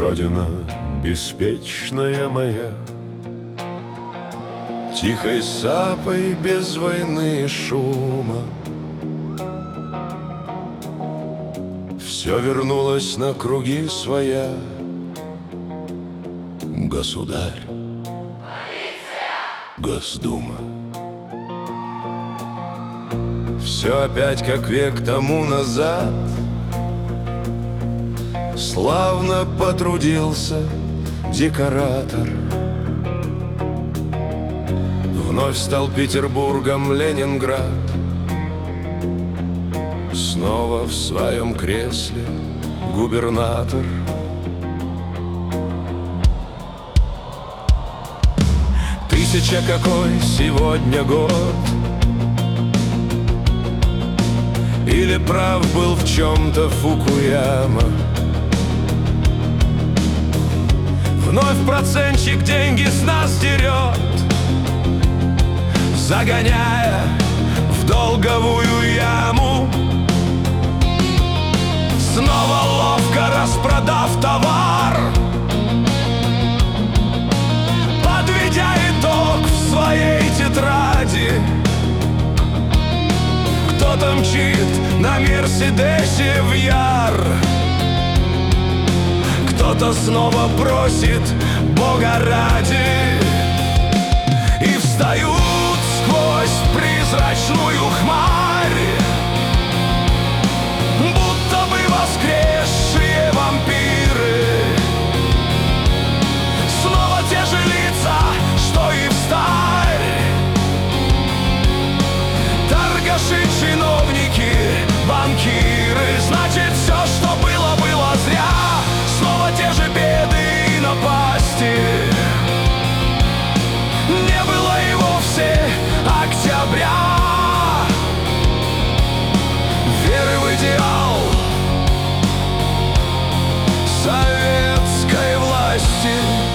Родина беспечная моя, тихой сапой, без войны и шума, все вернулось на круги своя. Государь, Госдума, все опять как век тому назад. Славно потрудился декоратор. Вновь стал Петербургом Ленинград. Снова в своем кресле губернатор. Тысяча какой сегодня год? Или прав был в чем-то Фукуяма? Вновь процентчик деньги с нас дерет, загоняя в долговую яму. Снова ловко распродав товар, подведя итог в своей тетради, кто-то мчит на Мерседесе в Яр, кто-то снова просит Бога ради, и встают сквозь призрачную хмарь, будто бы воскресшие вампиры. Снова те же лица, что и встарь, торгаши, чиновники, банкиры. Значит, все, что было, было зря. Снова те же беды и напасти. Не было и вовсе октября, веры в идеал советской власти.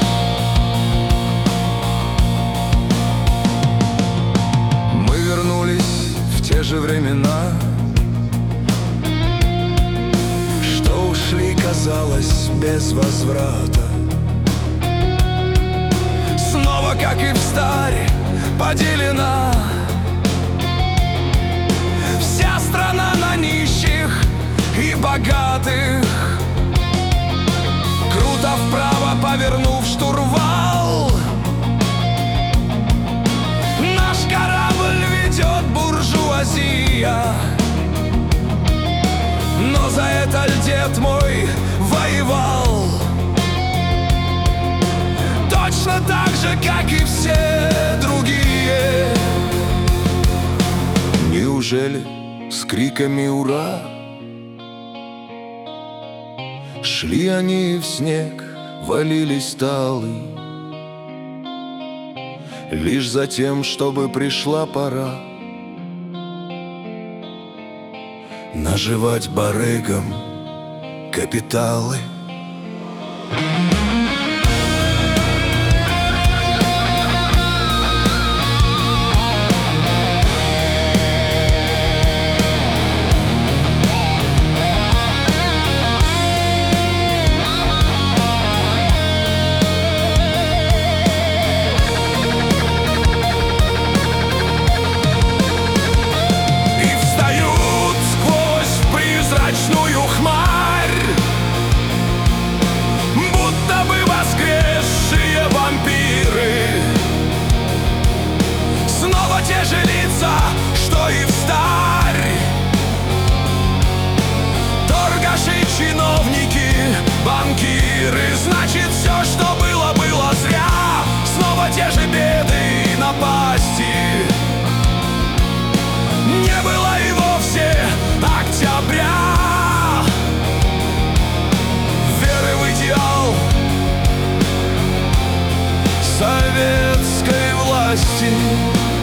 Мы вернулись в те же времена, что ушли, казалось, без возврата. Снова, как и в старе, поделена вся страна на нищих и богатых. Круто вправо повернув штурвал, наш корабль ведет буржуазия. Но за это дед мой воевал, точно так же, как и все другие. Неужели с криками «Ура» шли они в снег, валились талы, лишь за тем, чтобы пришла пора наживать барыгам капиталы? Те же лица, что и встарь, торгаши, чиновники, банкиры. Значит, все, что было, было зря. Снова те же беды и напасти. Не было и вовсе октября, веры в идеал советской власти.